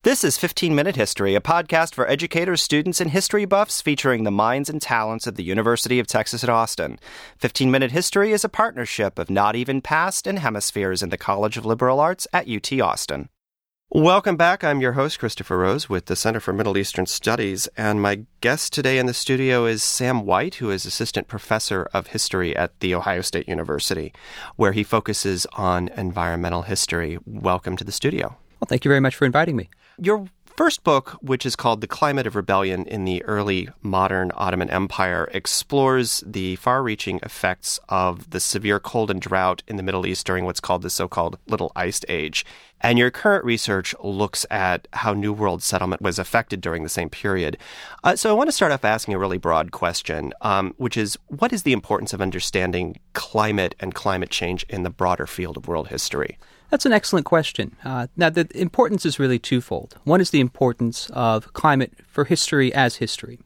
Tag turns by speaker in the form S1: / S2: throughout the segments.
S1: This is 15 Minute History, a podcast for educators, students, and history buffs featuring the minds and talents of the University of Texas at Austin. 15 Minute History is a partnership of Not Even Past and Hemispheres in the College of Liberal Arts at UT Austin. Welcome back. I'm your host, Christopher Rose, with the Center for Middle Eastern Studies, and my guest today in the studio is Sam White, who is Assistant Professor of History at The Ohio State University, where he focuses on environmental history. Welcome to the studio.
S2: Well, thank you very much for inviting me.
S1: Your first book, which is called The Climate of Rebellion in the Early Modern Ottoman Empire, explores the far-reaching effects of the severe cold and drought in the Middle East during what's called the so-called Little Ice Age. And your current research looks at how New World settlement was affected during the same period. So I want to start off asking a really broad question, which is, what is the importance of understanding climate and climate change in the broader field of world history?
S2: That's an excellent question. Now, the importance is really twofold. One is the importance of climate for history as history.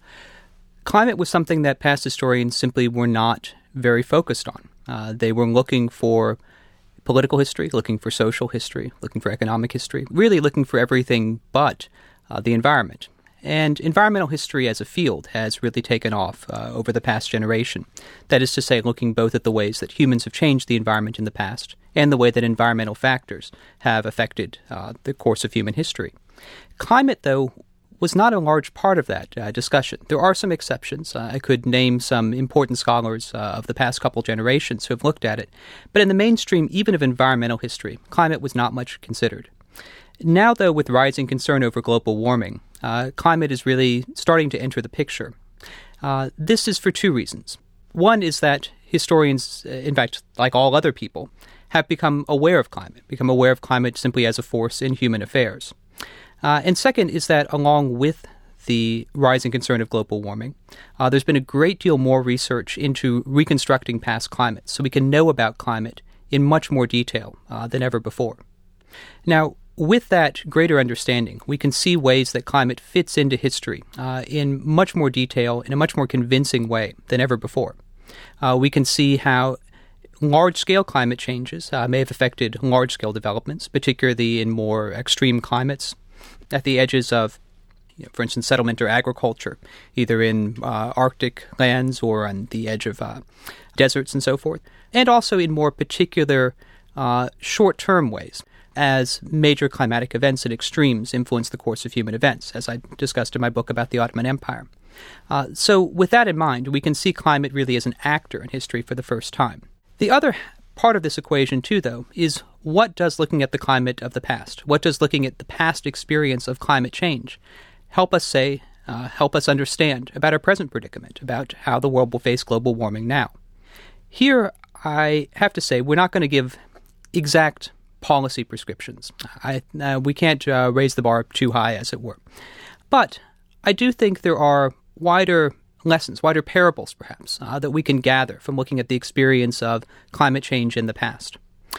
S2: Climate was something that past historians simply were not very focused on. They were looking for political history, looking for social history, looking for economic history, really looking for everything but the environment. And environmental history as a field has really taken off over the past generation. That is to say, looking both at the ways that humans have changed the environment in the past and the way that environmental factors have affected the course of human history. Climate, though, was not a large part of that discussion. There are some exceptions. I could name some important scholars of the past couple generations who have looked at it. But in the mainstream, even of environmental history, climate was not much considered. Now, though, with rising concern over global warming, climate is really starting to enter the picture. This is for two reasons. One is that historians, in fact, like all other people, have become aware of climate simply as a force in human affairs. And second is that along with the rising concern of global warming, there's been a great deal more research into reconstructing past climates, so we can know about climate in much more detail than ever before. Now, with that greater understanding, we can see ways that climate fits into history in much more detail, in a much more convincing way than ever before. We can see how large-scale climate changes may have affected large-scale developments, particularly in more extreme climates at the edges of, for instance, settlement or agriculture, either in Arctic lands or on the edge of deserts and so forth, and also in more particular short-term ways, as major climatic events and extremes influence the course of human events, as I discussed in my book about the Ottoman Empire. So with that in mind, we can see climate really as an actor in history for the first time. The other part of this equation, too, though, is what does looking at the climate of the past, what does looking at the past experience of climate change help us understand about our present predicament, about how the world will face global warming now? Here, I have to say, we're not going to give exact policy prescriptions. We can't raise the bar too high, as it were. But I do think there are wider lessons, wider parables, perhaps, that we can gather from looking at the experience of climate change in the past.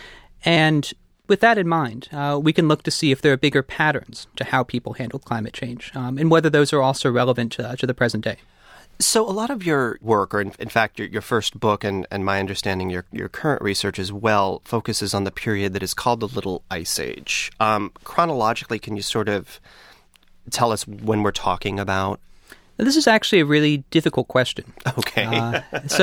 S2: And with that in mind, we can look to see if there are bigger patterns to how people handle climate change, and whether those are also relevant to the present day.
S1: So a lot of your work, or in fact your first book, and my understanding your current research as well, focuses on the period that is called the Little Ice Age. Chronologically, can you sort of tell us when we're talking about?
S2: This is actually a really difficult question.
S1: Okay.
S2: And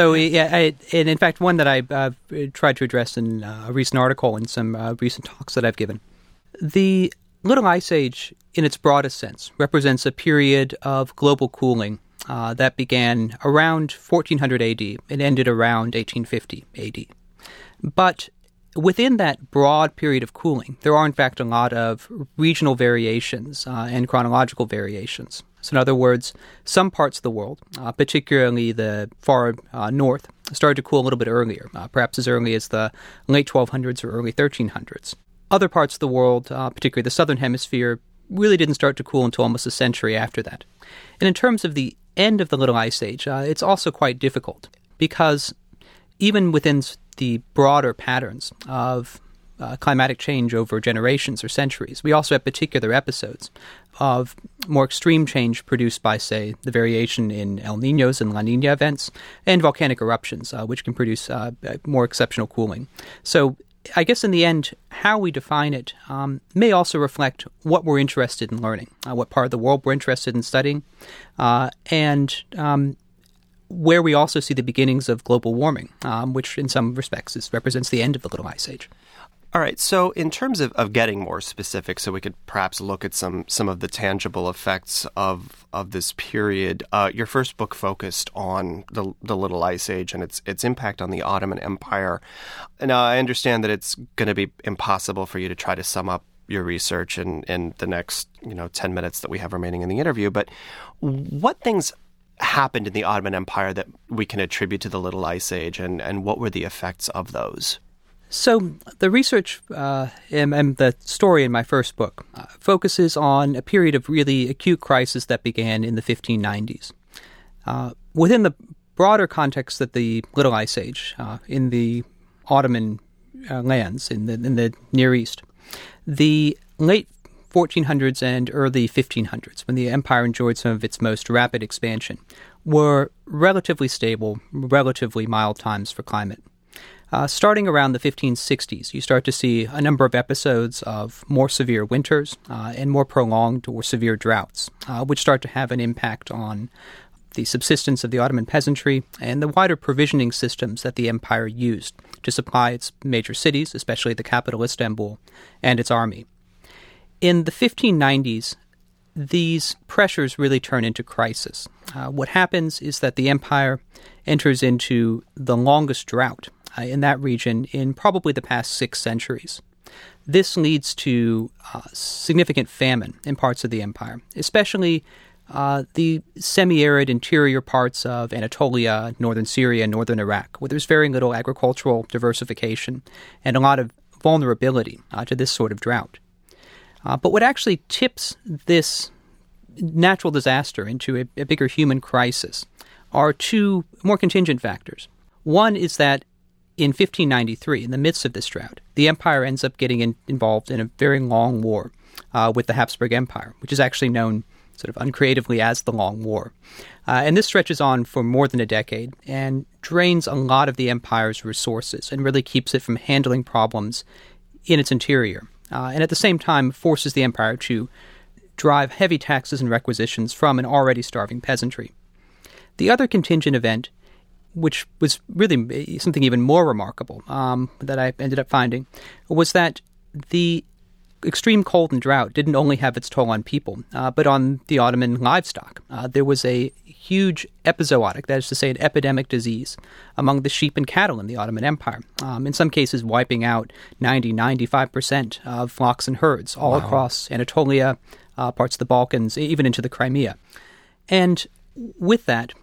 S2: in fact, one that I tried to address in a recent article and some recent talks that I've given. The Little Ice Age, in its broadest sense, represents a period of global cooling that began around 1400 AD and ended around 1850 AD. But within that broad period of cooling, there are in fact a lot of regional variations and chronological variations. So in other words, some parts of the world, particularly the far north, started to cool a little bit earlier, perhaps as early as the late 1200s or early 1300s. Other parts of the world, particularly the southern hemisphere, really didn't start to cool until almost a century after that. And in terms of the end of the Little Ice Age, it's also quite difficult because even within the broader patterns of climatic change over generations or centuries, we also have particular episodes of more extreme change produced by, say, the variation in El Niños and La Niña events and volcanic eruptions, which can produce more exceptional cooling. So I guess in the end, how we define it may also reflect what we're interested in learning, what part of the world we're interested in studying, and where we also see the beginnings of global warming, which in some respects represents the end of the Little Ice Age.
S1: All right. So in terms of getting more specific, so we could perhaps look at some of the tangible effects of this period, your first book focused on the Little Ice Age and its impact on the Ottoman Empire. Now, I understand that it's going to be impossible for you to try to sum up your research in the next 10 minutes that we have remaining in the interview, but what things happened in the Ottoman Empire that we can attribute to the Little Ice Age, and what were the effects of those?
S2: So the research and the story in my first book focuses on a period of really acute crisis that began in the 1590s. Within the broader context that the Little Ice Age in the Ottoman lands in the Near East, the late 1400s and early 1500s, when the empire enjoyed some of its most rapid expansion, were relatively stable, relatively mild times for climate. Starting around the 1560s, you start to see a number of episodes of more severe winters and more prolonged or severe droughts, which start to have an impact on the subsistence of the Ottoman peasantry and the wider provisioning systems that the empire used to supply its major cities, especially the capital Istanbul, and its army. In the 1590s, these pressures really turn into crisis. What happens is that the empire enters into the longest drought in that region in probably the past 6 centuries. This leads to significant famine in parts of the empire, especially the semi-arid interior parts of Anatolia, northern Syria, northern Iraq, where there's very little agricultural diversification and a lot of vulnerability to this sort of drought. But what actually tips this natural disaster into a bigger human crisis are 2 more contingent factors. One is that in 1593, in the midst of this drought, the empire ends up getting involved in a very long war with the Habsburg Empire, which is actually known sort of uncreatively as the Long War. And this stretches on for more than a decade and drains a lot of the empire's resources and really keeps it from handling problems in its interior. And at the same time forces the empire to drive heavy taxes and requisitions from an already starving peasantry. The other contingent event, which was really something even more remarkable that I ended up finding, was that the extreme cold and drought didn't only have its toll on people, but on the Ottoman livestock. There was a huge epizootic, that is to say an epidemic disease, among the sheep and cattle in the Ottoman Empire, in some cases wiping out 90-95% of flocks and herds all across Anatolia, parts of the Balkans, even into the Crimea. And with that,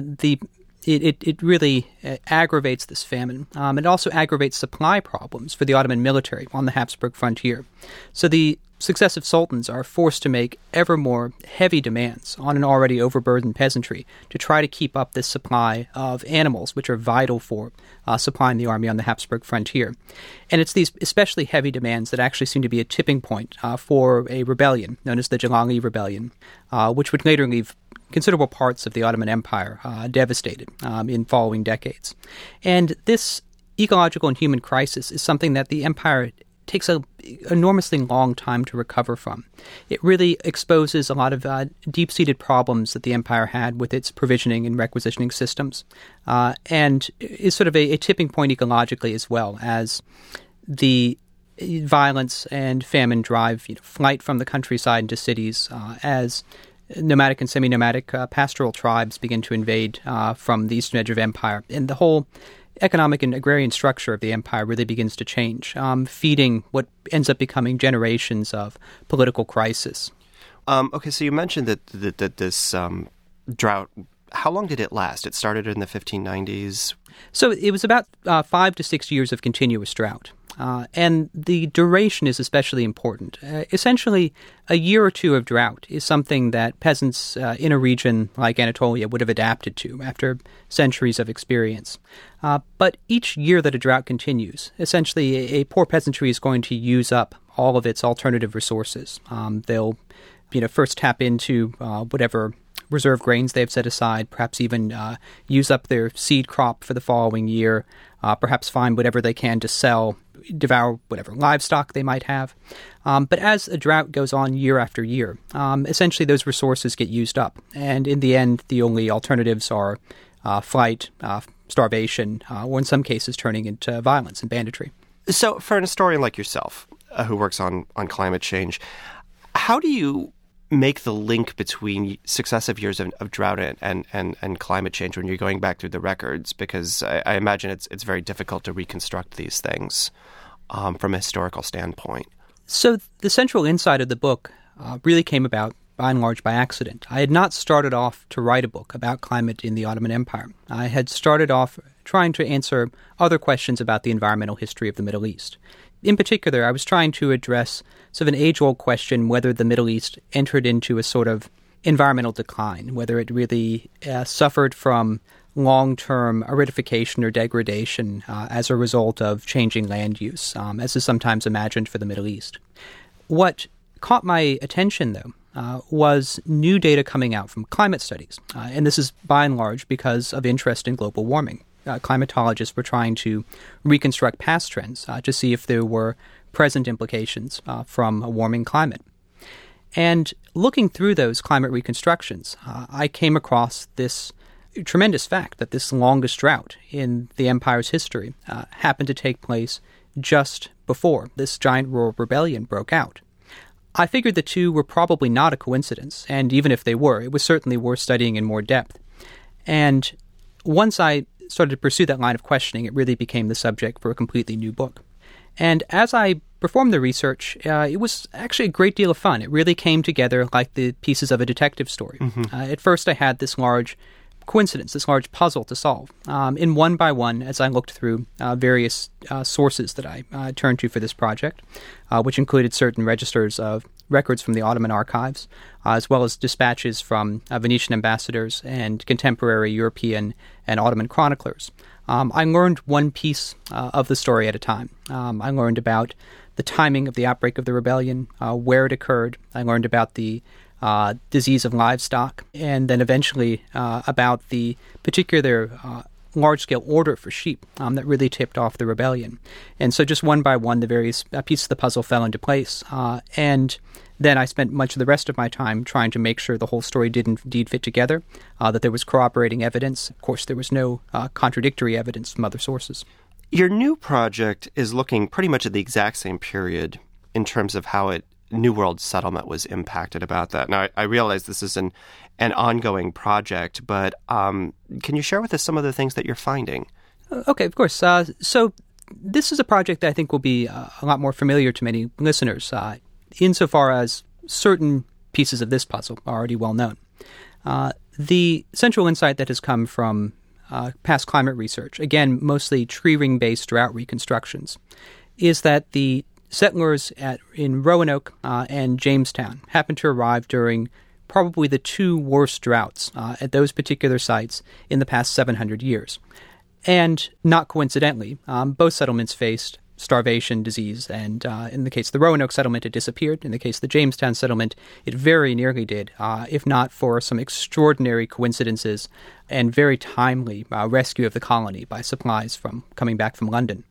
S2: It really aggravates this famine. It also aggravates supply problems for the Ottoman military on the Habsburg frontier. So the successive sultans are forced to make ever more heavy demands on an already overburdened peasantry to try to keep up this supply of animals, which are vital for supplying the army on the Habsburg frontier. And it's these especially heavy demands that actually seem to be a tipping point for a rebellion known as the Jalali Rebellion, which would later leave considerable parts of the Ottoman Empire devastated in following decades. And this ecological and human crisis is something that the empire takes an enormously long time to recover from. It really exposes a lot of deep-seated problems that the empire had with its provisioning and requisitioning systems, and is sort of a tipping point ecologically as well, as the violence and famine drive flight from the countryside into cities, as nomadic and semi-nomadic pastoral tribes begin to invade from the eastern edge of empire. And the whole economic and agrarian structure of the empire really begins to change, feeding what ends up becoming generations of political crisis.
S1: Okay, so you mentioned that this drought, how long did it last? It started in the 1590s?
S2: So it was about 5 to 6 years of continuous drought. And the duration is especially important. Essentially, a year or two of drought is something that peasants in a region like Anatolia would have adapted to after centuries of experience. But each year that a drought continues, essentially a poor peasantry is going to use up all of its alternative resources. They'll first tap into whatever reserve grains they've set aside, perhaps even use up their seed crop for the following year, perhaps find whatever they can to sell devour whatever livestock they might have. But as a drought goes on year after year, essentially those resources get used up. And in the end, the only alternatives are flight, starvation, or in some cases turning into violence and banditry.
S1: So for an historian like yourself, who works on climate change, how do you make the link between successive years of drought and climate change when you're going back through the records? Because I imagine it's very difficult to reconstruct these things from a historical standpoint.
S2: So the central insight of the book really came about, by and large, by accident. I had not started off to write a book about climate in the Ottoman Empire. I had started off trying to answer other questions about the environmental history of the Middle East. In particular, I was trying to address sort of an age-old question whether the Middle East entered into a sort of environmental decline, whether it really suffered from long-term aridification or degradation as a result of changing land use, as is sometimes imagined for the Middle East. What caught my attention, though, was new data coming out from climate studies. And this is by and large because of interest in global warming. Climatologists were trying to reconstruct past trends to see if there were present implications from a warming climate. And looking through those climate reconstructions, I came across this tremendous fact that this longest drought in the empire's history happened to take place just before this giant rural rebellion broke out. I figured the two were probably not a coincidence, and even if they were, it was certainly worth studying in more depth. And once I started to pursue that line of questioning, it really became the subject for a completely new book. And as I performed the research, it was actually a great deal of fun. It really came together like the pieces of a detective story. Mm-hmm. At first, I had this large coincidence, this large puzzle to solve. In one by one, as I looked through various sources that I turned to for this project, which included certain registers of records from the Ottoman archives, as well as dispatches from Venetian ambassadors and contemporary European and Ottoman chroniclers. I learned one piece of the story at a time. I learned about the timing of the outbreak of the rebellion, where it occurred. I learned about the disease of livestock, and then eventually about the particular large-scale order for sheep that really tipped off the rebellion. And so just one by one, the various pieces of the puzzle fell into place. And then I spent much of the rest of my time trying to make sure the whole story did indeed fit together, that there was corroborating evidence. Of course, there was no contradictory evidence from other sources.
S1: Your new project is looking pretty much at the exact same period in terms of how New World settlement was impacted about that. Now, I realize this is an ongoing project, but can you share with us some of the things that you're finding?
S2: Okay, of course. So this is a project that I think will be a lot more familiar to many listeners, insofar as certain pieces of this puzzle are already well known. The central insight that has come from past climate research, again, mostly tree ring-based drought reconstructions, is that the settlers in Roanoke and Jamestown happened to arrive during probably the two worst droughts at those particular sites in the past 700 years. And not coincidentally, both settlements faced starvation, disease, and in the case of the Roanoke settlement, it disappeared. In the case of the Jamestown settlement, it very nearly did, if not for some extraordinary coincidences and very timely rescue of the colony by supplies coming back from London.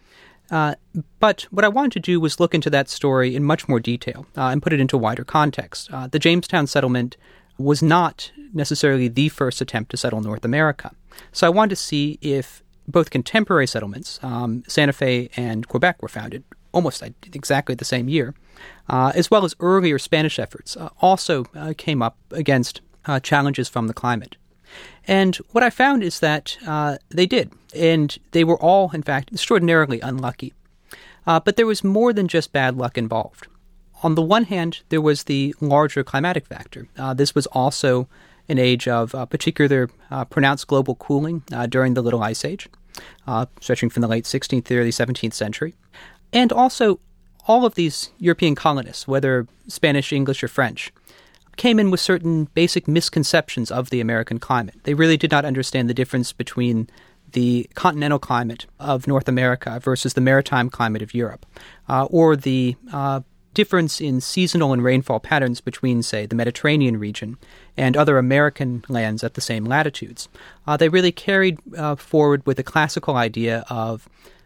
S2: But what I wanted to do was look into that story in much more detail and put it into a wider context. The Jamestown settlement was not necessarily the first attempt to settle North America. So I wanted to see if both contemporary settlements, Santa Fe and Quebec, were founded almost exactly the same year, as well as earlier Spanish efforts also came up against challenges from the climate. And what I found is that they did, and they were all, in fact, extraordinarily unlucky. But there was more than just bad luck involved. On the one hand, there was the larger climatic factor. This was also an age of particular pronounced global cooling during the Little Ice Age, stretching from the late 16th to early 17th century. And also, all of these European colonists, whether Spanish, English, or French, came in with certain basic misconceptions of the American climate. They really did not understand the difference between the continental climate of North America versus the maritime climate of Europe, or the difference in seasonal and rainfall patterns between, say, the Mediterranean region and other American lands at the same latitudes. They really carried forward with the classical idea of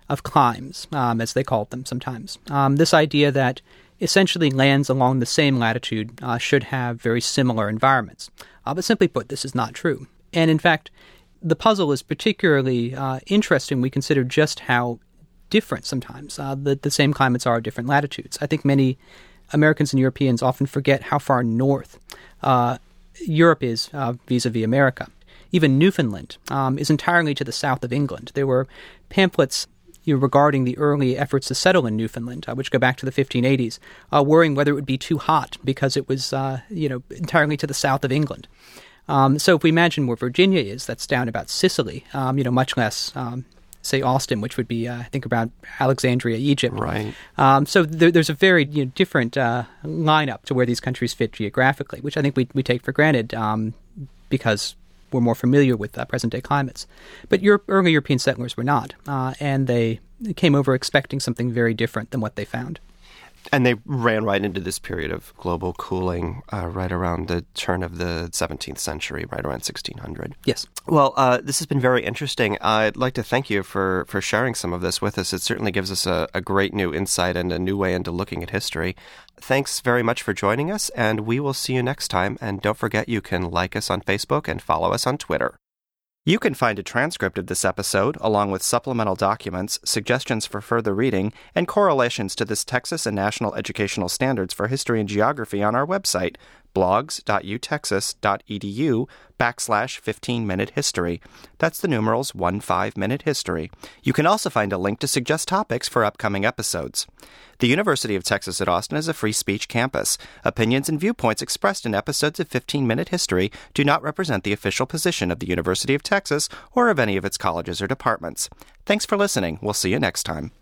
S2: of climes, as they called them sometimes. This idea that essentially lands along the same latitude should have very similar environments. But simply put, this is not true. And in fact, the puzzle is particularly interesting when we consider just how different sometimes the same climates are at different latitudes. I think many Americans and Europeans often forget how far north Europe is vis-a-vis America. Even Newfoundland is entirely to the south of England. There were pamphlets regarding the early efforts to settle in Newfoundland, which go back to the 1580s, worrying whether it would be too hot because it was entirely to the south of England. So if we imagine where Virginia is, that's down about Sicily, much less, say, Austin, which would be, I think, about Alexandria, Egypt.
S1: Right.
S2: So there's a very different lineup to where these countries fit geographically, which I think we take for granted because we're more familiar with present-day climates. But early European settlers were not, and they came over expecting something very different than what they found.
S1: And they ran right into this period of global cooling right around the turn of the 17th century, right around 1600.
S2: Yes.
S1: Well, this has been very interesting. I'd like to thank you for sharing some of this with us. It certainly gives us a great new insight and a new way into looking at history. Thanks very much for joining us, and we will see you next time. And don't forget, you can like us on Facebook and follow us on Twitter. You can find a transcript of this episode, along with supplemental documents, suggestions for further reading, and correlations to the Texas and National Educational Standards for History and Geography on our website, blogs.utexas.edu/15-minute history. That's the numerals 15-minute history. You can also find a link to suggest topics for upcoming episodes. The University of Texas at Austin is a free speech campus. Opinions and viewpoints expressed in episodes of 15-minute history do not represent the official position of the University of Texas or of any of its colleges or departments. Thanks for listening. We'll see you next time.